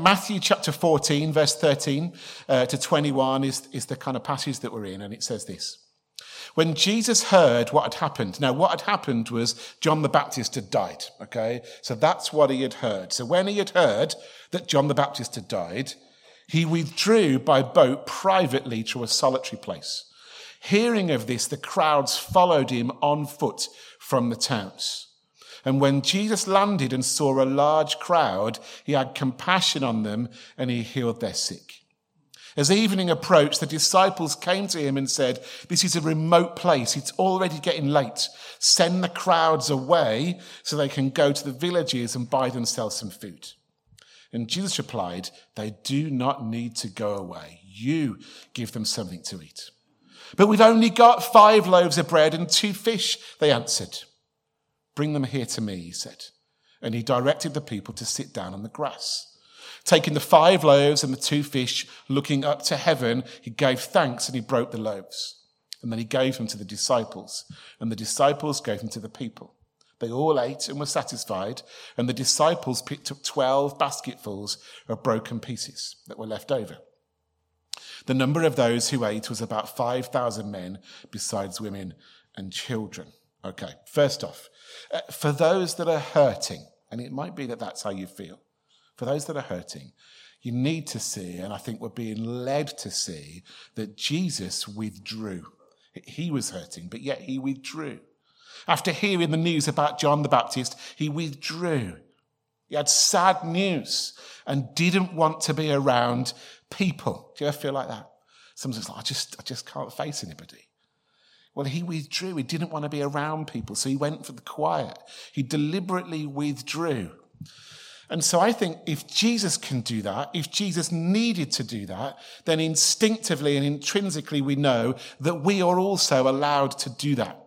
Matthew chapter 14, verse 13 to 21 is the kind of passage that we're in, and it says this. When Jesus heard what had happened, now what had happened was John the Baptist had died, okay? So that's what he had heard. So when he had heard that John the Baptist had died, he withdrew by boat privately to a solitary place. Hearing of this, the crowds followed him on foot from the towns. And when Jesus landed and saw a large crowd, he had compassion on them and he healed their sick. As evening approached, the disciples came to him and said, "This is a remote place. It's already getting late. Send the crowds away so they can go to the villages and buy themselves some food." And Jesus replied, "They do not need to go away. You give them something to eat." "But we've only got 5 loaves of bread and 2 fish," they answered. "Bring them here to me," he said. And he directed the people to sit down on the grass. Taking the 5 loaves and the 2 fish, looking up to heaven, he gave thanks and he broke the loaves. And then he gave them to the disciples, and the disciples gave them to the people. They all ate and were satisfied, and the disciples picked up 12 basketfuls of broken pieces that were left over. The number of those who ate was about 5,000 men, besides women and children. Okay, first off, for those that are hurting, and it might be that that's how you feel, for those that are hurting, you need to see, and I think we're being led to see, that Jesus withdrew. He was hurting, but yet he withdrew. After hearing the news about John the Baptist, he withdrew. He had sad news and didn't want to be around people. Do you ever feel like that? Sometimes like, I just can't face anybody. Well, he withdrew. He didn't want to be around people, so he went for the quiet. He deliberately withdrew. And so I think if Jesus can do that, if Jesus needed to do that, then instinctively and intrinsically we know that we are also allowed to do that.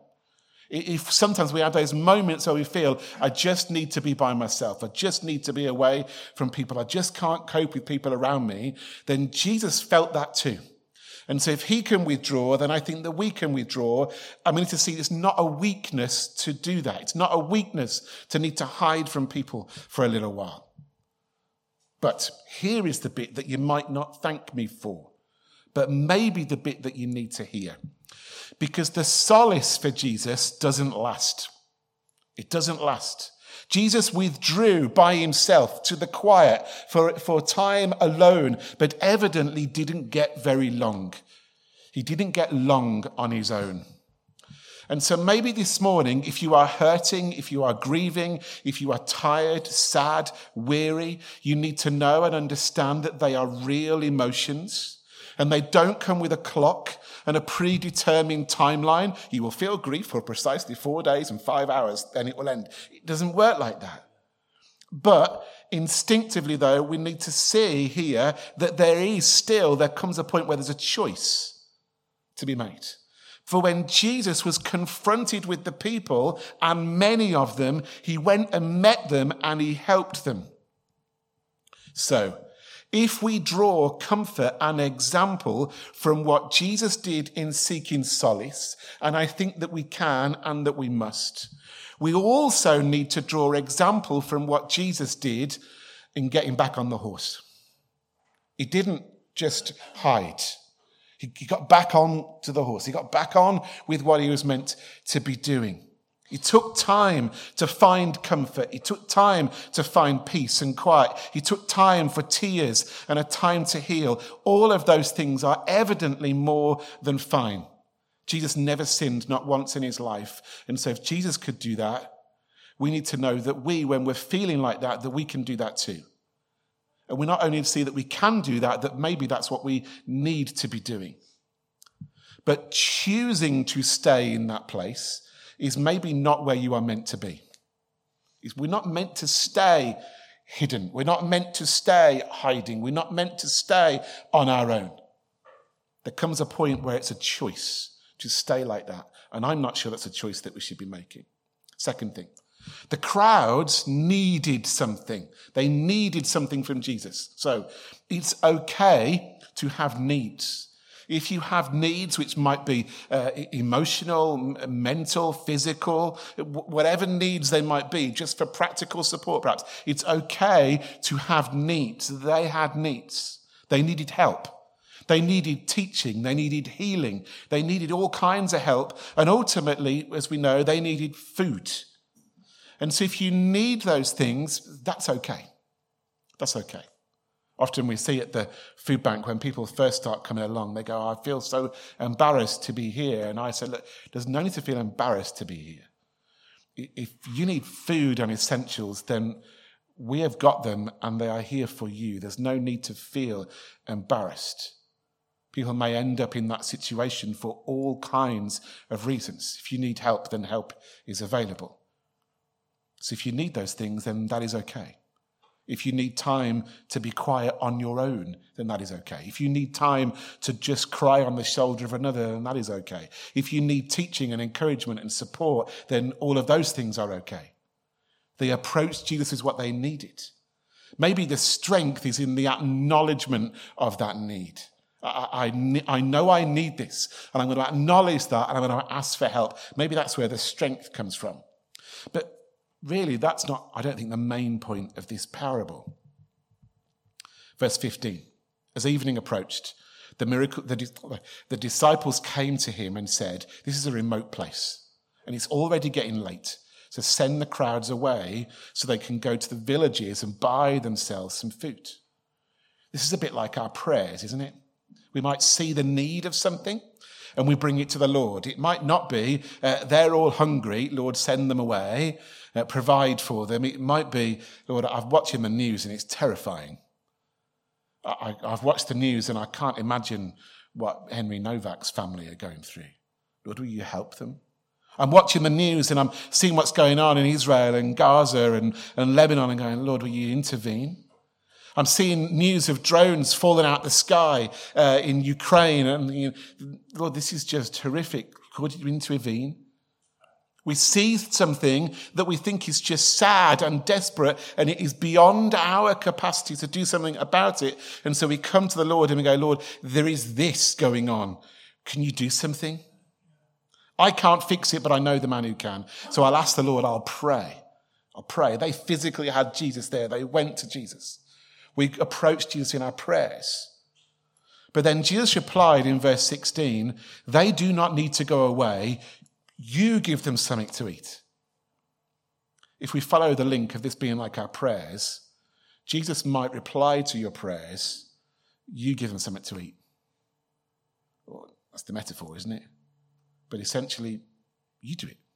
If sometimes we have those moments where we feel, I just need to be by myself, I just need to be away from people, I just can't cope with people around me, then Jesus felt that too. And so if he can withdraw, then I think that we can withdraw. And we need to see it's not a weakness to do that. It's not a weakness to need to hide from people for a little while. But here is the bit that you might not thank me for, but maybe the bit that you need to hear. Because the solace for Jesus doesn't last. It doesn't last. Jesus withdrew by himself to the quiet for time alone, but evidently didn't get very long. He didn't get long on his own. And so maybe this morning, if you are hurting, if you are grieving, if you are tired, sad, weary, you need to know and understand that they are real emotions. And they don't come with a clock and a predetermined timeline. You will feel grief for precisely 4 days and 5 hours, then it will end. It doesn't work like that. But instinctively, though, we need to see here that there comes a point where there's a choice to be made. For when Jesus was confronted with the people, and many of them, he went and met them and he helped them. So, if we draw comfort and example from what Jesus did in seeking solace, and I think that we can and that we must, we also need to draw example from what Jesus did in getting back on the horse. He didn't just hide. He got back on to the horse. He got back on with what he was meant to be doing. He took time to find comfort. He took time to find peace and quiet. He took time for tears and a time to heal. All of those things are evidently more than fine. Jesus never sinned, not once in his life. And so if Jesus could do that, we need to know that when we're feeling like that we can do that too. And we not only see that we can do that maybe that's what we need to be doing. But choosing to stay in that place is maybe not where you are meant to be. We're not meant to stay hidden. We're not meant to stay hiding. We're not meant to stay on our own. There comes a point where it's a choice to stay like that. And I'm not sure that's a choice that we should be making. Second thing, the crowds needed something. They needed something from Jesus. So it's okay to have needs. If you have needs which might be emotional, mental, physical, whatever needs they might be, just for practical support perhaps, it's okay to have needs. They had needs. They needed help. They needed teaching. They needed healing. They needed all kinds of help. And ultimately, as we know, they needed food. And so if you need those things, that's okay. That's okay. Often we see at the food bank when people first start coming along, they go, I feel so embarrassed to be here. And I say, look, there's no need to feel embarrassed to be here. If you need food and essentials, then we have got them and they are here for you. There's no need to feel embarrassed. People may end up in that situation for all kinds of reasons. If you need help, then help is available. So if you need those things, then that is okay. If you need time to be quiet on your own, then that is okay. If you need time to just cry on the shoulder of another, then that is okay. If you need teaching and encouragement and support, then all of those things are okay. They approached Jesus as what they needed. Maybe the strength is in the acknowledgement of that need. I know I need this, and I'm going to acknowledge that, and I'm going to ask for help. Maybe that's where the strength comes from. But really, that's not, I don't think, the main point of this parable. Verse 15, as evening approached, the disciples came to him and said, this is a remote place, and it's already getting late, so send the crowds away so they can go to the villages and buy themselves some food. This is a bit like our prayers, isn't it? We might see the need of something, and we bring it to the Lord. It might not be, they're all hungry, Lord, send them away, provide for them. It might be, Lord, I've watching the news and it's terrifying. I've watched the news and I can't imagine what Henry Novak's family are going through. Lord, will you help them? I'm watching the news and I'm seeing what's going on in Israel and Gaza and Lebanon and going, Lord, will you intervene? I'm seeing news of drones falling out the sky in Ukraine. And Lord, this is just horrific. Could you intervene? We see something that we think is just sad and desperate, and it is beyond our capacity to do something about it. And so we come to the Lord and we go, Lord, there is this going on. Can you do something? I can't fix it, but I know the man who can. So I'll ask the Lord, I'll pray. They physically had Jesus there. They went to Jesus. We approached Jesus in our prayers. But then Jesus replied in verse 16, they do not need to go away. You give them something to eat. If we follow the link of this being like our prayers, Jesus might reply to your prayers, you give them something to eat. Well, that's the metaphor, isn't it? But essentially, you do it.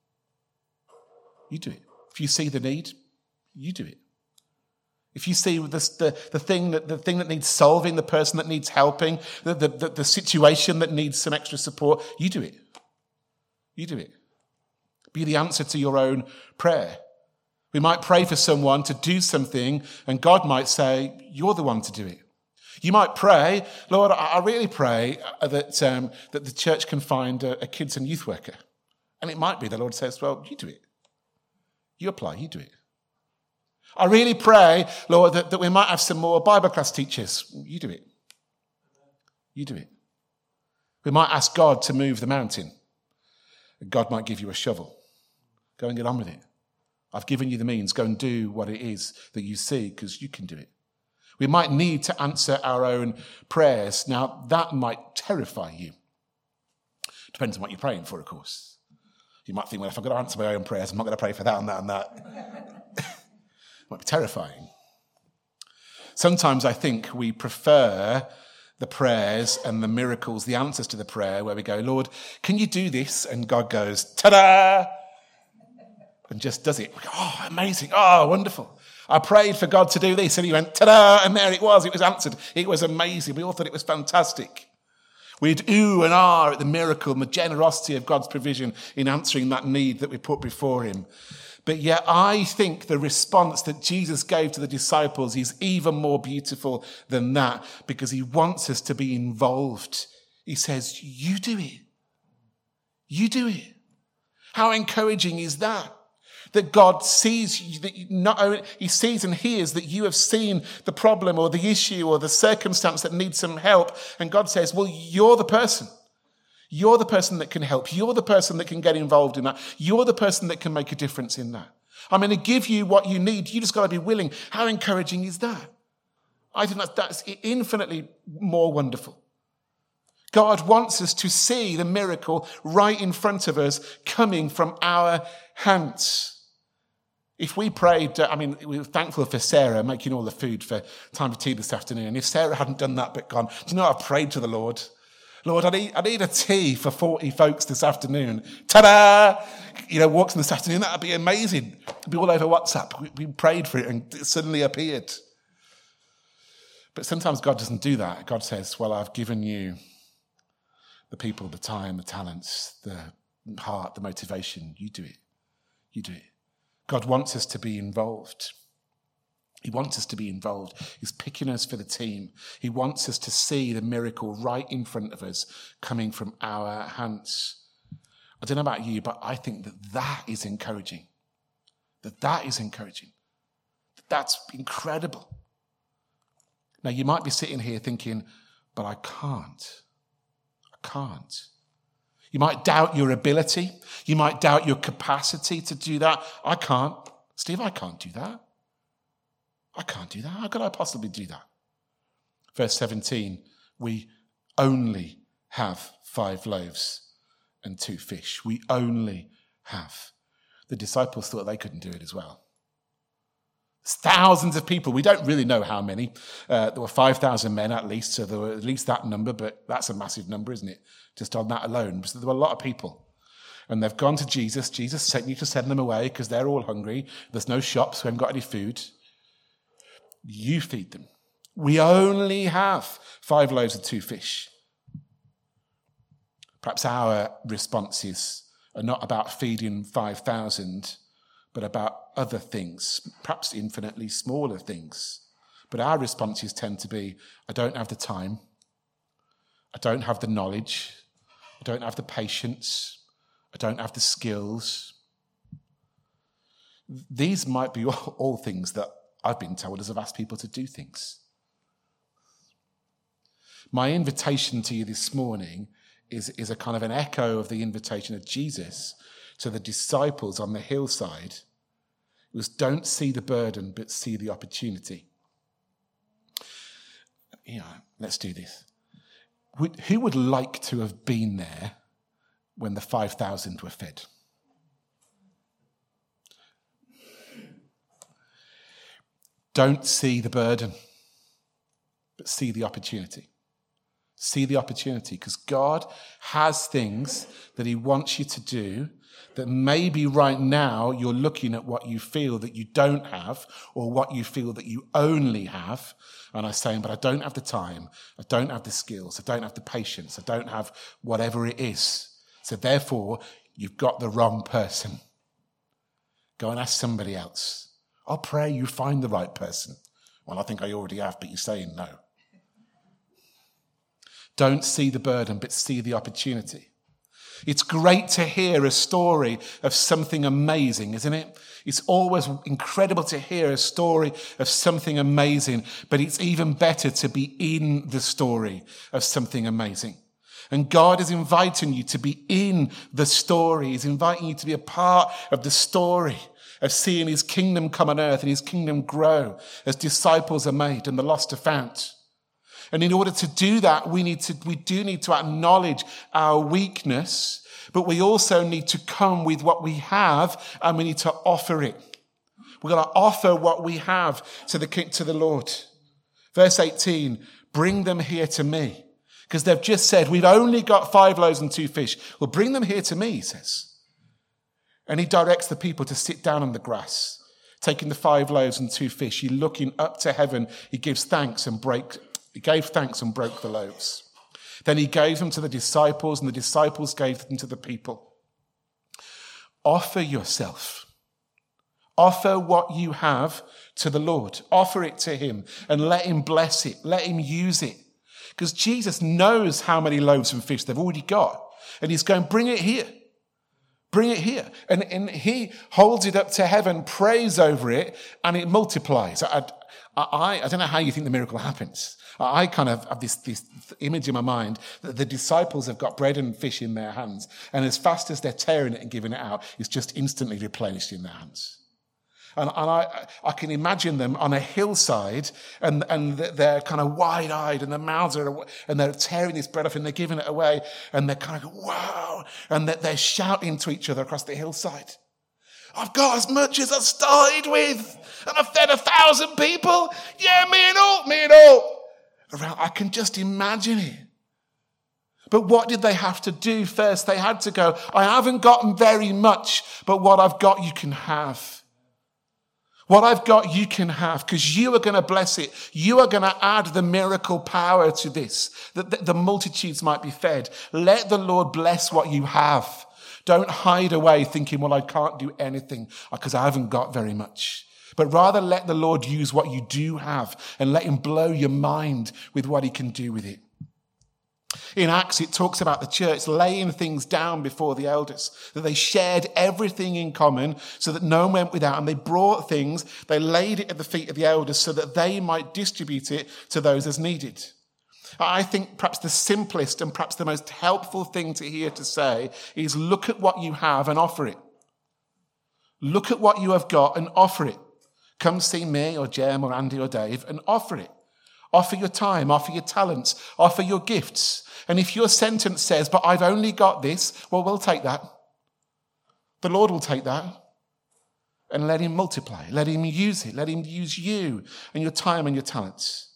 You do it. If you see the need, you do it. If you see the thing that needs solving, the person that needs helping, the situation that needs some extra support, you do it. You do it. Be the answer to your own prayer. We might pray for someone to do something, and God might say, you're the one to do it. You might pray, Lord, I really pray that the church can find a kids and youth worker. And it might be the Lord says, well, you do it. You apply, you do it. I really pray, Lord, that we might have some more Bible class teachers. You do it. You do it. We might ask God to move the mountain. God might give you a shovel. Go and get on with it. I've given you the means. Go and do what it is that you see, because you can do it. We might need to answer our own prayers. Now, that might terrify you. Depends on what you're praying for, of course. You might think, well, if I've got to answer my own prayers, I'm not going to pray for that and that and that. It might be terrifying. Sometimes I think we prefer the prayers and the miracles, the answers to the prayer, where we go, Lord, can you do this? And God goes, ta-da! And just does it. We go, oh, amazing. Oh, wonderful. I prayed for God to do this, and he went, ta-da! And there it was. It was answered. It was amazing. We all thought it was fantastic. We'd ooh and ah at the miracle and the generosity of God's provision in answering that need that we put before him. But yet I think the response that Jesus gave to the disciples is even more beautiful than that, because he wants us to be involved. He says, you do it. You do it. How encouraging is that? That God sees you, that not only he sees and hears that you have seen the problem or the issue or the circumstance that needs some help. And God says, well, you're the person. You're the person that can help. You're the person that can get involved in that. You're the person that can make a difference in that. I'm going to give you what you need. You just got to be willing. How encouraging is that? I think that's infinitely more wonderful. God wants us to see the miracle right in front of us coming from our hands. If we prayed, we were thankful for Sarah making all the food for time of tea this afternoon. And if Sarah hadn't done that but gone, do you know, I prayed to the Lord. Lord, I need a tea for 40 folks this afternoon. Ta-da! Walks in this afternoon. That'd be amazing. It'd be all over WhatsApp. We prayed for it and it suddenly appeared. But sometimes God doesn't do that. God says, well, I've given you the people, the time, the talents, the heart, the motivation. You do it. You do it. God wants us to be involved. He wants us to be involved. He's picking us for the team. He wants us to see the miracle right in front of us coming from our hands. I don't know about you, but I think that is encouraging. That is encouraging. That's incredible. Now, you might be sitting here thinking, but I can't. You might doubt your ability. You might doubt your capacity to do that. I can't. Steve, I can't do that. I can't do that. How could I possibly do that? Verse 17, we only have 5 loaves and 2 fish. We only have. The disciples thought they couldn't do it as well. There's thousands of people. We don't really know how many. There were 5,000 men at least, so there were at least that number, but that's a massive number, isn't it? Just on that alone. So there were a lot of people. And they've gone to Jesus. Jesus sent you to send them away because they're all hungry. There's no shops. We haven't got any food. You feed them. We only have 5 loaves and 2 fish. Perhaps our responses are not about feeding 5,000, but about other things, perhaps infinitely smaller things. But our responses tend to be, I don't have the time. I don't have the knowledge. I don't have the patience. I don't have the skills. These might be all things that I've been told as I've asked people to do things. My invitation to you this morning is a kind of an echo of the invitation of Jesus to the disciples on the hillside. It was, don't see the burden, but see the opportunity. Let's do this. Who would like to have been there when the 5,000 were fed? Don't see the burden, but see the opportunity. See the opportunity, because God has things that he wants you to do that maybe right now you're looking at what you feel that you don't have or what you feel that you only have. And I'm saying, but I don't have the time. I don't have the skills. I don't have the patience. I don't have whatever it is. So therefore, you've got the wrong person. Go and ask somebody else. I'll pray you find the right person. Well, I think I already have, but you're saying no. Don't see the burden, but see the opportunity. It's great to hear a story of something amazing, isn't it? It's always incredible to hear a story of something amazing, but it's even better to be in the story of something amazing. And God is inviting you to be in the story. He's inviting you to be a part of the story of seeing his kingdom come on earth and his kingdom grow as disciples are made and the lost are found. And in order to do that, we do need to acknowledge our weakness, but we also need to come with what we have and we need to offer it. We're going to offer what we have to the Lord. Verse 18, bring them here to me. Because they've just said, we've only got 5 loaves and 2 fish. Well, bring them here to me, he says. And he directs the people to sit down on the grass, taking the 5 loaves and 2 fish. He looking up to heaven, he gave thanks and broke the loaves. Then he gave them to the disciples, and the disciples gave them to the people. Offer yourself. Offer what you have to the Lord. Offer it to him and let him bless it. Let him use it. Because Jesus knows how many loaves and fish they've already got. And he's going, bring it here. Bring it here. And he holds it up to heaven, prays over it, and it multiplies. I don't know how you think the miracle happens. I kind of have this image in my mind that the disciples have got bread and fish in their hands, and as fast as they're tearing it and giving it out, it's just instantly replenished in their hands. And I can imagine them on a hillside, and they're kind of wide-eyed, and their mouths are, and they're tearing this bread off, and they're giving it away, and they're kind of, wow, and they're shouting to each other across the hillside. I've got as much as I started with, and I've fed 1,000 people. Yeah, me and all. Around, I can just imagine it. But what did they have to do first? They had to go, I haven't gotten very much, but what I've got you can have. What I've got, you can have, because you are going to bless it. You are going to add the miracle power to this, that the multitudes might be fed. Let the Lord bless what you have. Don't hide away thinking, well, I can't do anything because I haven't got very much. But rather let the Lord use what you do have and let him blow your mind with what he can do with it. In Acts, it talks about the church laying things down before the elders, that they shared everything in common so that no one went without, and they brought things, they laid it at the feet of the elders so that they might distribute it to those as needed. I think perhaps the simplest and perhaps the most helpful thing to hear to say is look at what you have and offer it. Look at what you have got and offer it. Come see me or Jem or Andy or Dave and offer it. Offer your time, offer your talents, offer your gifts. And if your sentence says, but I've only got this, well, we'll take that. The Lord will take that and let him multiply. Let him use it. Let him use you and your time and your talents.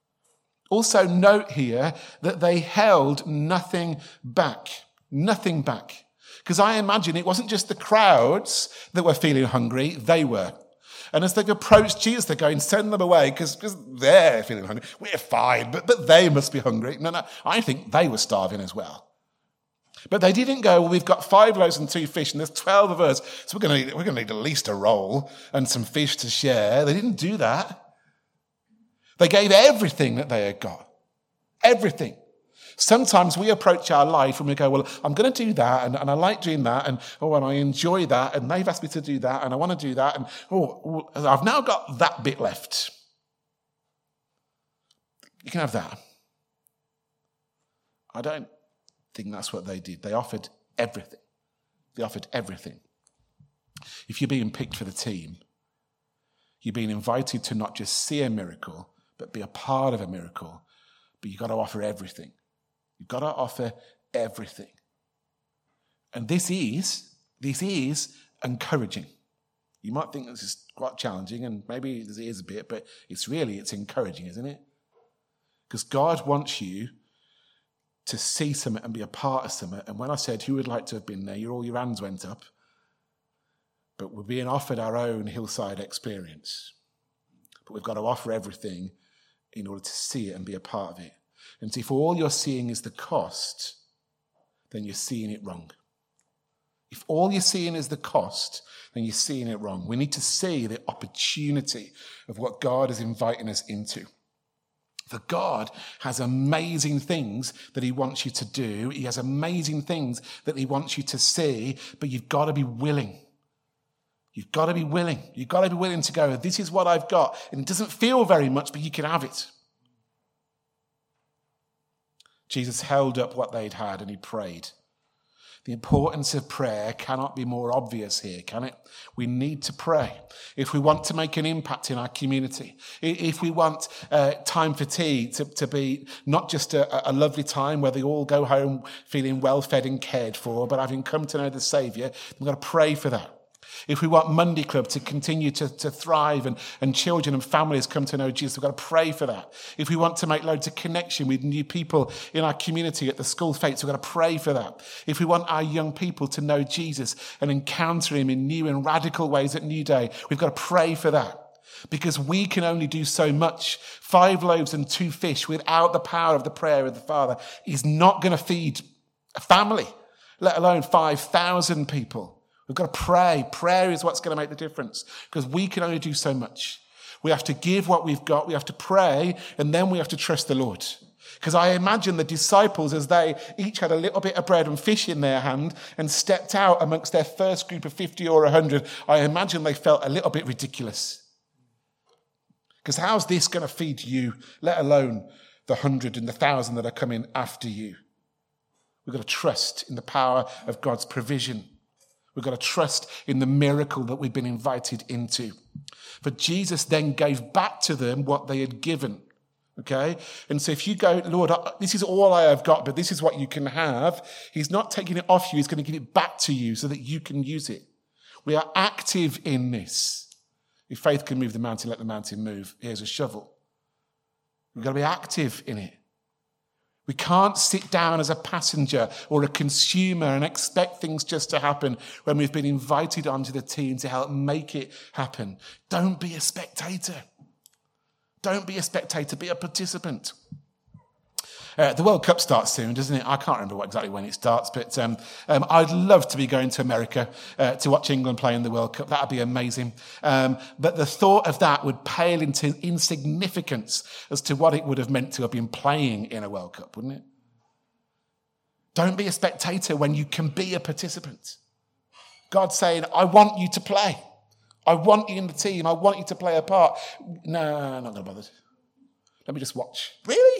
Also note here that they held nothing back. Nothing back. Because I imagine it wasn't just the crowds that were feeling hungry, they were. And as they approach Jesus, they're going, send them away because they're feeling hungry. We're fine, but they must be hungry. No, I think they were starving as well. But they didn't go, well, we've got 5 loaves and 2 fish, and there's 12 of us, so we're going to need at least a roll and some fish to share. They didn't do that. They gave everything that they had got. Everything. Sometimes we approach our life and we go, well, I'm going to do that, and I like doing that, and I enjoy that, and they've asked me to do that, and I want to do that, and I've now got that bit left. You can have that. I don't think that's what they did. They offered everything. They offered everything. If you're being picked for the team, you're being invited to not just see a miracle, but be a part of a miracle, but you've got to offer everything. You've got to offer everything. And this is encouraging. You might think this is quite challenging, and maybe it is a bit, but it's encouraging, isn't it? Because God wants you to see something and be a part of something. And when I said who would like to have been there, all your hands went up. But we're being offered our own hillside experience. But we've got to offer everything in order to see it and be a part of it. And see, if all you're seeing is the cost, then you're seeing it wrong. If all you're seeing is the cost, then you're seeing it wrong. We need to see the opportunity of what God is inviting us into. For God has amazing things that he wants you to do. He has amazing things that he wants you to see, but you've got to be willing. You've got to be willing. You've got to be willing to go, this is what I've got. And it doesn't feel very much, but you can have it. Jesus held up what they'd had and he prayed. The importance of prayer cannot be more obvious here, can it? We need to pray. If we want to make an impact in our community, if we want time for tea to be not just a lovely time where they all go home feeling well-fed and cared for, but having come to know the Saviour, we've got to pray for that. If we want Monday Club to continue to thrive and children and families come to know Jesus, we've got to pray for that. If we want to make loads of connection with new people in our community at the school fetes, we've got to pray for that. If we want our young people to know Jesus and encounter him in new and radical ways at New Day, we've got to pray for that. Because we can only do so much. 5 loaves and 2 fish without the power of the prayer of the Father is not going to feed a family, let alone 5,000 people. We've got to pray. Prayer is what's going to make the difference because we can only do so much. We have to give what we've got. We have to pray and then we have to trust the Lord. Because I imagine the disciples, as they each had a little bit of bread and fish in their hand and stepped out amongst their first group of 50 or 100, I imagine they felt a little bit ridiculous. Because how's this going to feed you, let alone the 100 and the 1,000 that are coming after you? We've got to trust in the power of God's provision. We've got to trust in the miracle that we've been invited into. But Jesus then gave back to them what they had given. Okay? And so if you go, Lord, this is all I have got, but this is what you can have, he's not taking it off you, he's going to give it back to you so that you can use it. We are active in this. If faith can move the mountain, let the mountain move. Here's a shovel. We've got to be active in it. We can't sit down as a passenger or a consumer and expect things just to happen when we've been invited onto the team to help make it happen. Don't be a spectator. Don't be a spectator, be a participant. The World Cup starts soon, doesn't it? I can't remember exactly when it starts, but I'd love to be going to America to watch England play in the World Cup. That would be amazing. But the thought of that would pale into insignificance as to what it would have meant to have been playing in a World Cup, wouldn't it? Don't be a spectator when you can be a participant. God's saying, I want you to play. I want you in the team. I want you to play a part. No, I'm not going to bother. Let me just watch. Really?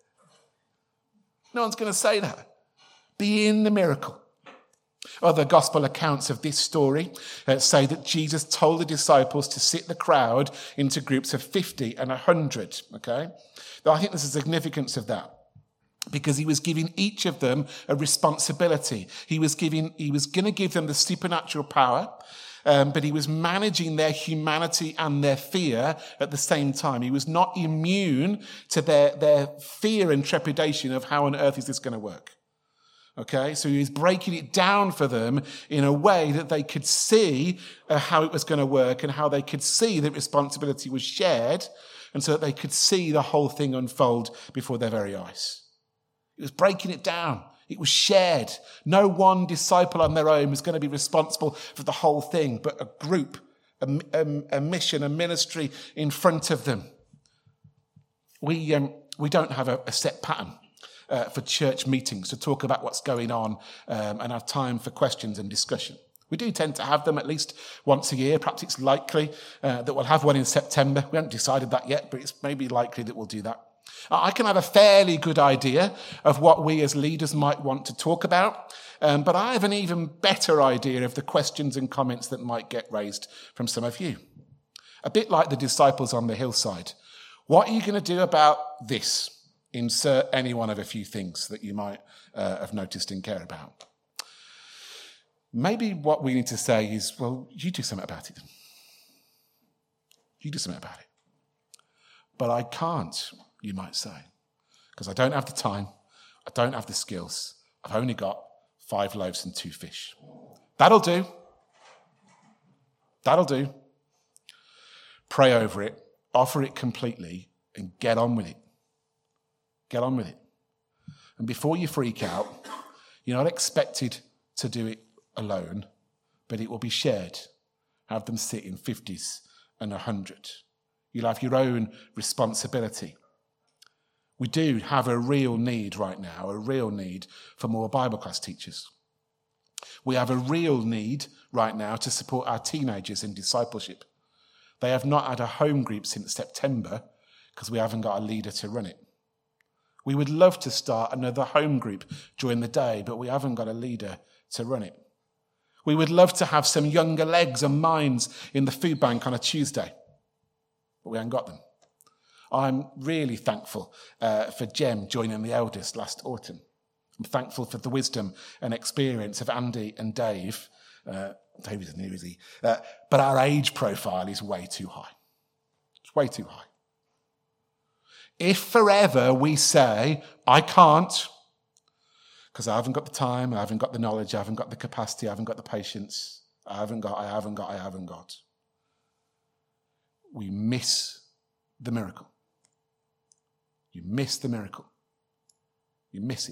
No one's going to say that. Be in the miracle. Other gospel accounts of this story say that Jesus told the disciples to sit the crowd into groups of 50 and 100. Okay? Now, I think there's a significance of that because he was giving each of them a responsibility. He was going to give them the supernatural power, but he was managing their humanity and their fear at the same time. He was not immune to their fear and trepidation of how on earth is this going to work. Okay, so he was breaking it down for them in a way that they could see how it was going to work and how they could see that responsibility was shared and so that they could see the whole thing unfold before their very eyes. He was breaking it down. It was shared. No one disciple on their own was going to be responsible for the whole thing, but a group, a mission, a ministry in front of them. We don't have a set pattern for church meetings to talk about what's going on and have time for questions and discussion. We do tend to have them at least once a year. Perhaps it's likely that we'll have one in September. We haven't decided that yet, but it's maybe likely that we'll do that. I can have a fairly good idea of what we as leaders might want to talk about, but I have an even better idea of the questions and comments that might get raised from some of you. A bit like the disciples on the hillside. What are you going to do about this? Insert any one of a few things that you might have noticed and care about. Maybe what we need to say is, well, you do something about it. You do something about it. But I can't, you might say, because I don't have the time, I don't have the skills, I've only got 5 loaves and 2 fish. That'll do. That'll do. Pray over it, offer it completely, and get on with it. Get on with it. And before you freak out, you're not expected to do it alone, but it will be shared. Have them sit in 50s and 100. You'll have your own responsibility. We do have a real need right now, a real need for more Bible class teachers. We have a real need right now to support our teenagers in discipleship. They have not had a home group since September because we haven't got a leader to run it. We would love to start another home group during the day, but we haven't got a leader to run it. We would love to have some younger legs and minds in the food bank on a Tuesday, but we haven't got them. I'm really thankful for Jem joining the eldest last autumn. I'm thankful for the wisdom and experience of Andy and Dave. Dave isn't here, is he? But our age profile is way too high. It's way too high. If forever we say, I can't, because I haven't got the time, I haven't got the knowledge, I haven't got the capacity, I haven't got the patience, I haven't got, we miss the miracle. You miss the miracle. You miss it.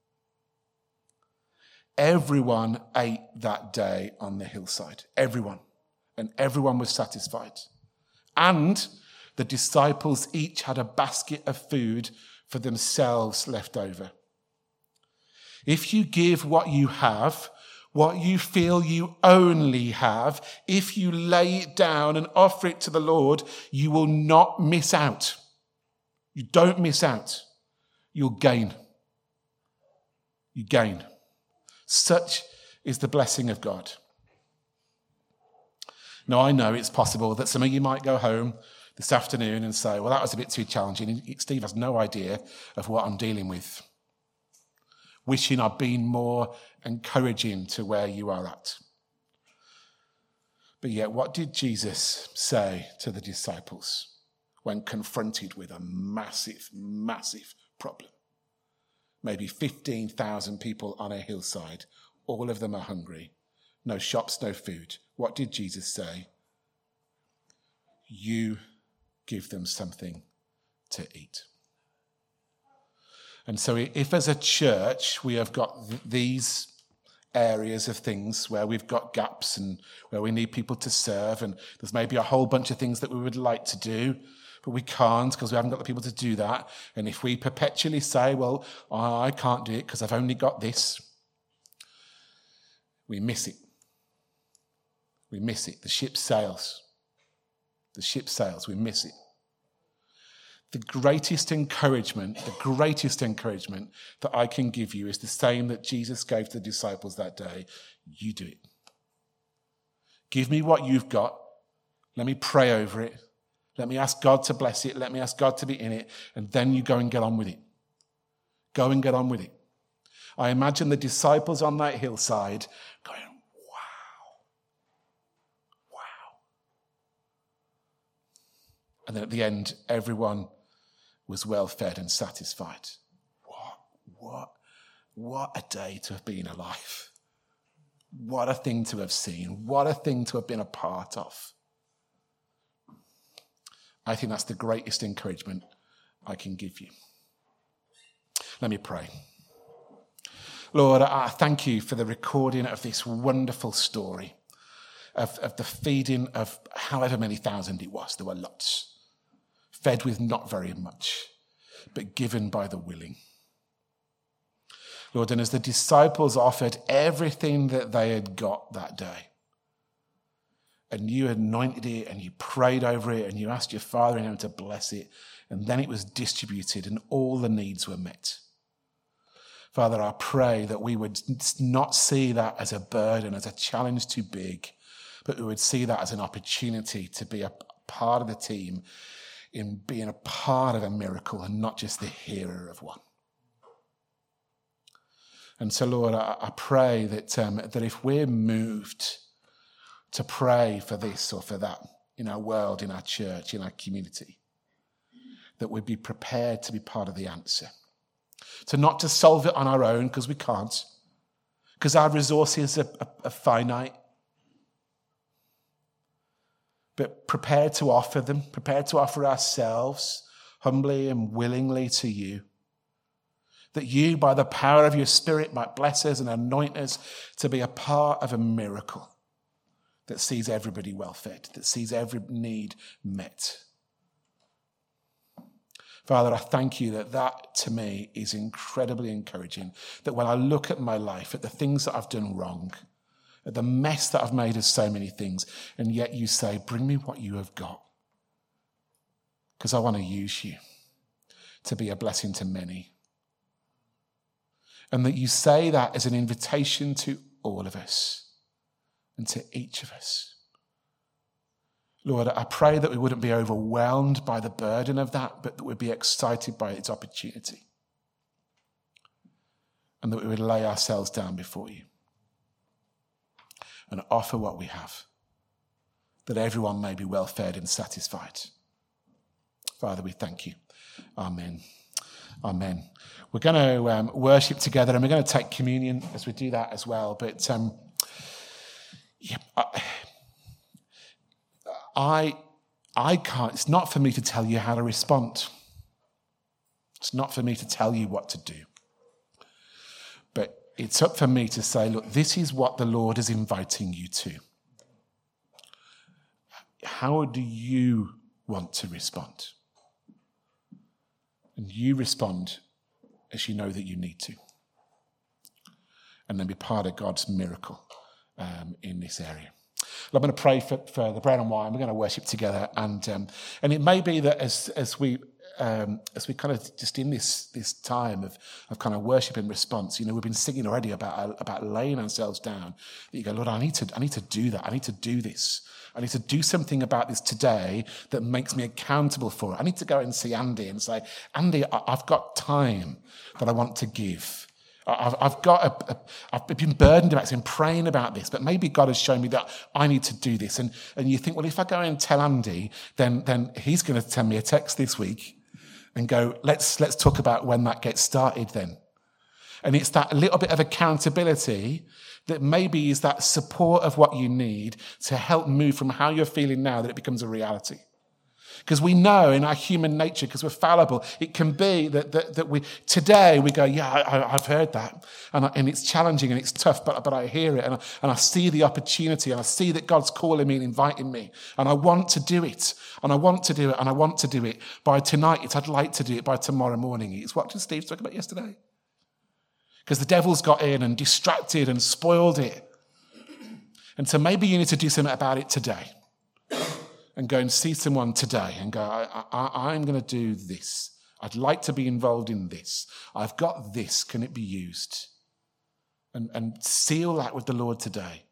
Everyone ate that day on the hillside. Everyone. And everyone was satisfied. And the disciples each had a basket of food for themselves left over. If you give what you have, what you feel you only have, if you lay it down and offer it to the Lord, you will not miss out. You don't miss out. You'll gain. You gain. Such is the blessing of God. Now, I know it's possible that some of you might go home this afternoon and say, well, that was a bit too challenging. Steve has no idea of what I'm dealing with. Wishing I'd been more encouraging to where you are at. But yet, what did Jesus say to the disciples when confronted with a massive, massive problem? Maybe 15,000 people on a hillside. All of them are hungry. No shops, no food. What did Jesus say? You give them something to eat. And so if as a church we have got these areas of things where we've got gaps and where we need people to serve, and there's maybe a whole bunch of things that we would like to do, but we can't because we haven't got the people to do that. And if we perpetually say, well, I can't do it because I've only got this, we miss it. We miss it. The ship sails. The ship sails. We miss it. The greatest encouragement that I can give you is the same that Jesus gave to the disciples that day. You do it. Give me what you've got. Let me pray over it. Let me ask God to bless it. Let me ask God to be in it. And then you go and get on with it. Go and get on with it. I imagine the disciples on that hillside going, wow. And then at the end, everyone was well fed and satisfied. What a day to have been alive. What a thing to have seen. What a thing to have been a part of. I think that's the greatest encouragement I can give you. Let me pray. Lord, I thank you for the recording of this wonderful story of the feeding of however many thousand it was. There were lots. Fed with not very much, but given by the willing. Lord, and as the disciples offered everything that they had got that day, and you anointed it, and you prayed over it, and you asked your Father in heaven to bless it, and then it was distributed, and all the needs were met. Father, I pray that we would not see that as a burden, as a challenge too big, but we would see that as an opportunity to be a part of the team in being a part of a miracle and not just the hearer of one. And so, Lord, I pray that if we're moved to pray for this or for that in our world, in our church, in our community, that we'd be prepared to be part of the answer. So not to solve it on our own, because we can't, because our resources are finite, but prepared to offer them, prepared to offer ourselves humbly and willingly to you. That you, by the power of your Spirit, might bless us and anoint us to be a part of a miracle that sees everybody well fed, that sees every need met. Father, I thank you that to me is incredibly encouraging, that when I look at my life, at the things that I've done wrong, at the mess that I've made of so many things, and yet you say, bring me what you have got, because I want to use you to be a blessing to many. And that you say that as an invitation to all of us and to each of us. Lord, I pray that we wouldn't be overwhelmed by the burden of that, but that we'd be excited by its opportunity. And that we would lay ourselves down before you and offer what we have, that everyone may be well fed and satisfied. Father, we thank you. Amen. Amen. We're going to worship together, and we're going to take communion as we do that as well. But I can't. It's not for me to tell you how to respond. It's not for me to tell you what to do. But it's up for me to say, look, this is what the Lord is inviting you to. How do you want to respond? And you respond as you know that you need to. And then be part of God's miracle in this area. Well, I'm going to pray for the bread and wine. We're going to worship together. And it may be that as we kind of just in this time of kind of worship and response, we've been singing already about laying ourselves down. That you go, Lord, I need to do that. I need to do this. I need to do something about this today that makes me accountable for it. I need to go and see Andy and say, Andy, I've got time that I want to give. I've been burdened about this and praying about this, but maybe God has shown me that I need to do this. And you think, well, if I go and tell Andy, then he's going to send me a text this week and go, let's talk about when that gets started then. And it's that little bit of accountability that maybe is that support of what you need to help move from how you're feeling now that it becomes a reality. Because we know in our human nature, because we're fallible, it can be that we go, yeah, I've heard that. And it's challenging and it's tough, but I hear it and I see the opportunity and I see that God's calling me and inviting me. And I want to do it. And I want to do it. And I want to do it by tonight. I'd like to do it by tomorrow morning. It's what did Steve talk about yesterday? Because the devil's got in and distracted and spoiled it. And so maybe you need to do something about it today. And go and see someone today and go, I'm going to do this. I'd like to be involved in this. I've got this. Can it be used? And seal that with the Lord today.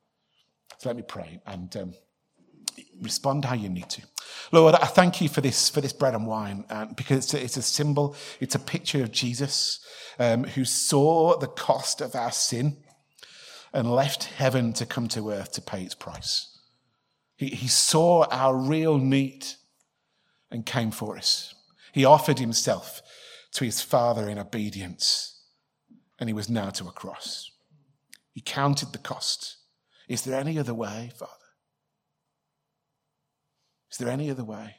So let me pray and respond how you need to. Lord, I thank you for this bread and wine because it's a symbol, it's a picture of Jesus who saw the cost of our sin and left heaven to come to earth to pay its price. He saw our real need and came for us. He offered himself to his Father in obedience, and he was nailed to a cross. He counted the cost. Is there any other way, Father? Is there any other way?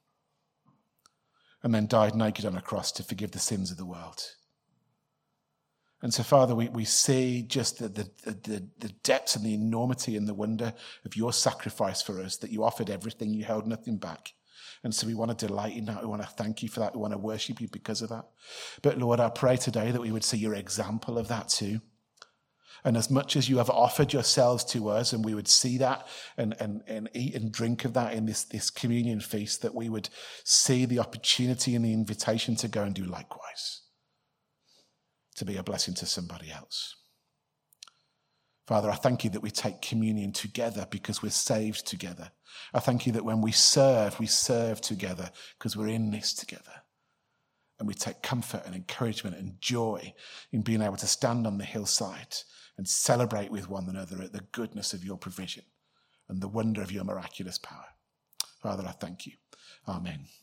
And then died naked on a cross to forgive the sins of the world. And so, Father, we see just the depths and the enormity and the wonder of your sacrifice for us, that you offered everything, you held nothing back. And so we want to delight in that. We want to thank you for that. We want to worship you because of that. But, Lord, I pray today that we would see your example of that too. And as much as you have offered yourselves to us, and we would see that and eat and drink of that in this communion feast, that we would see the opportunity and the invitation to go and do likewise. To be a blessing to somebody else. Father, I thank you that we take communion together because we're saved together. I thank you that when we serve together because we're in this together. And we take comfort and encouragement and joy in being able to stand on the hillside and celebrate with one another at the goodness of your provision and the wonder of your miraculous power. Father, I thank you. Amen.